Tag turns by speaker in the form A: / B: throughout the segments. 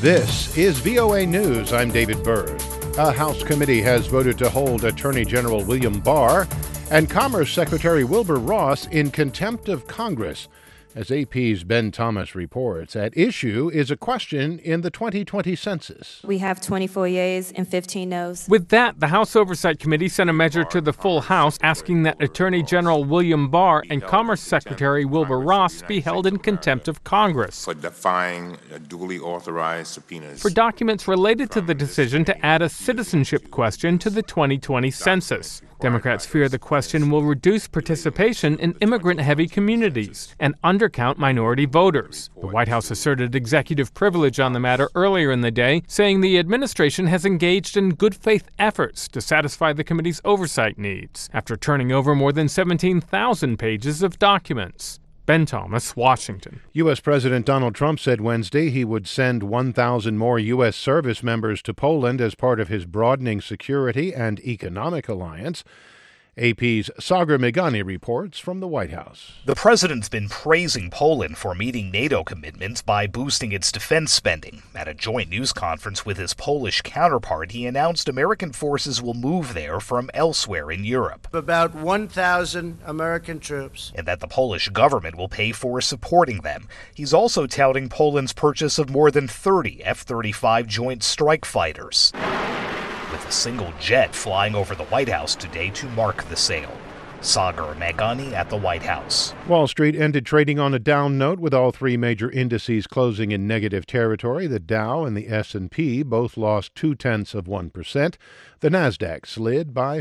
A: This is VOA News. I'm David Byrd. A House committee has voted to hold Attorney General William Barr and Commerce Secretary Wilbur Ross in contempt of Congress. As AP's Ben Thomas reports, at issue is a question in the 2020 census.
B: We have 24 yeas and 15 noes.
C: With that, the House Oversight Committee sent a measure to the full House asking that Attorney General William Barr and Commerce Secretary Wilbur Ross be held in contempt of Congress
D: for defying duly authorized subpoenas
C: for documents related to the decision to add a citizenship question to the 2020 census. Democrats fear the question will reduce participation in immigrant-heavy communities and undercount minority voters. The White House asserted executive privilege on the matter earlier in the day, saying the administration has engaged in good faith efforts to satisfy the committee's oversight needs after turning over more than 17,000 pages of documents. Ben Thomas, Washington.
A: U.S. President Donald Trump said Wednesday he would send 1,000 more U.S. service members to Poland as part of his broadening security and economic alliance. AP's Sagar Meghani reports from the White House.
E: The president's been praising Poland for meeting NATO commitments by boosting its defense spending. At a joint news conference with his Polish counterpart, he announced American forces will move there from elsewhere in Europe.
F: About 1,000 American troops.
E: And that the Polish government will pay for supporting them. He's also touting Poland's purchase of more than 30 F-35 Joint Strike Fighters, with a single jet flying over the White House today to mark the sale. Sagar Meghani at the White House.
A: Wall Street ended trading on a down note with all three major indices closing in negative territory. The Dow and the S&P both lost 0.2%. The Nasdaq slid by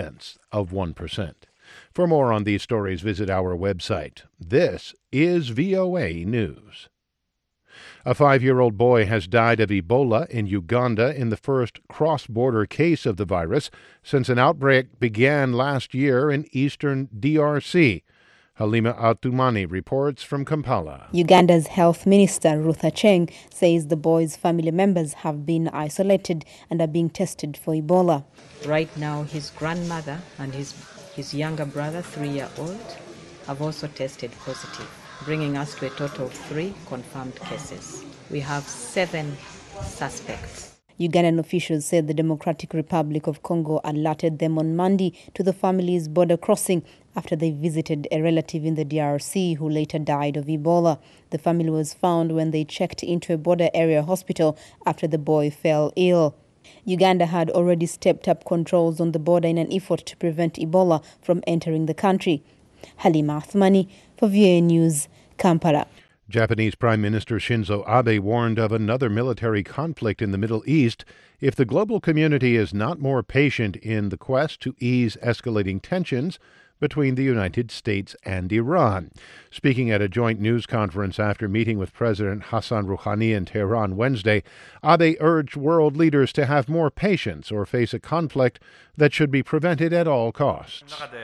A: 0.4%. For more on these stories, visit our website. This is VOA News. A 5-year-old boy has died of Ebola in Uganda in the first cross-border case of the virus since an outbreak began last year in eastern DRC. Halima Atumani reports from Kampala.
G: Uganda's Health Minister Ruth Aceng says the boy's family members have been isolated and are being tested for Ebola.
H: Right now, his grandmother and his younger brother, 3-year-old, have also tested positive, bringing us to a total of 3 confirmed cases. We have 7 suspects.
G: Ugandan officials said the Democratic Republic of Congo alerted them on Monday to the family's border crossing after they visited a relative in the DRC who later died of Ebola. The family was found when they checked into a border area hospital after the boy fell ill. Uganda had already stepped up controls on the border in an effort to prevent Ebola from entering the country. Halima Athmani for VOA News, Kampala.
A: Japanese Prime Minister Shinzo Abe warned of another military conflict in the Middle East if the global community is not more patient in the quest to ease escalating tensions between the United States and Iran. Speaking at a joint news conference after meeting with President Hassan Rouhani in Tehran Wednesday, Abe urged world leaders to have more patience or face a conflict that should be prevented at all costs.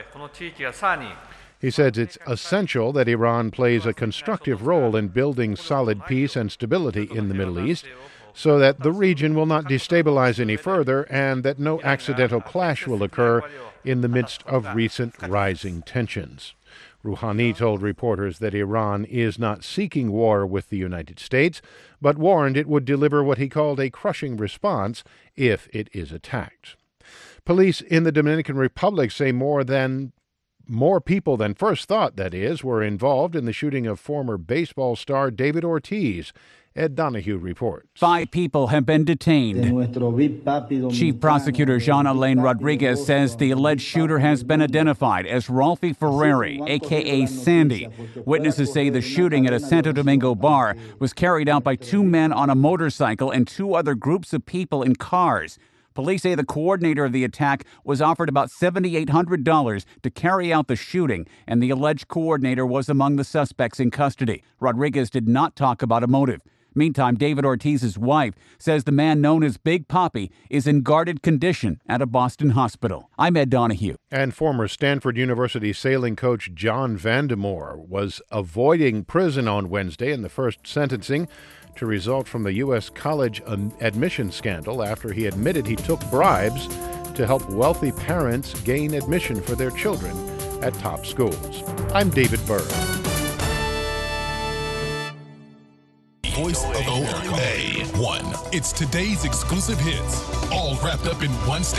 A: He said it's essential that Iran plays a constructive role in building solid peace and stability in the Middle East so that the region will not destabilize any further and that no accidental clash will occur in the midst of recent rising tensions. Rouhani told reporters that Iran is not seeking war with the United States, but warned it would deliver what he called a crushing response if it is attacked. Police in the Dominican Republic say more people than first thought, that is, were involved in the shooting of former baseball star David Ortiz. Ed Donahue reports.
I: 5 people have been detained. Chief Prosecutor Jean-Alain Rodriguez says the alleged shooter has been identified as Rolfie Ferreri, a.k.a. Sandy. Witnesses say the shooting at a Santo Domingo bar was carried out by 2 men on a motorcycle and 2 other groups of people in cars. Police say the coordinator of the attack was offered about $7,800 to carry out the shooting, and the alleged coordinator was among the suspects in custody. Rodriguez did not talk about a motive. Meantime, David Ortiz's wife says the man known as Big Papi is in guarded condition at a Boston hospital. I'm Ed Donahue.
A: And former Stanford University sailing coach John Vandemore was avoiding prison on Wednesday in the first sentencing to result from the U.S. college admission scandal after he admitted he took bribes to help wealthy parents gain admission for their children at top schools. I'm David Byrd.
J: voice of OA1. It's today's exclusive hits, all wrapped up in one station.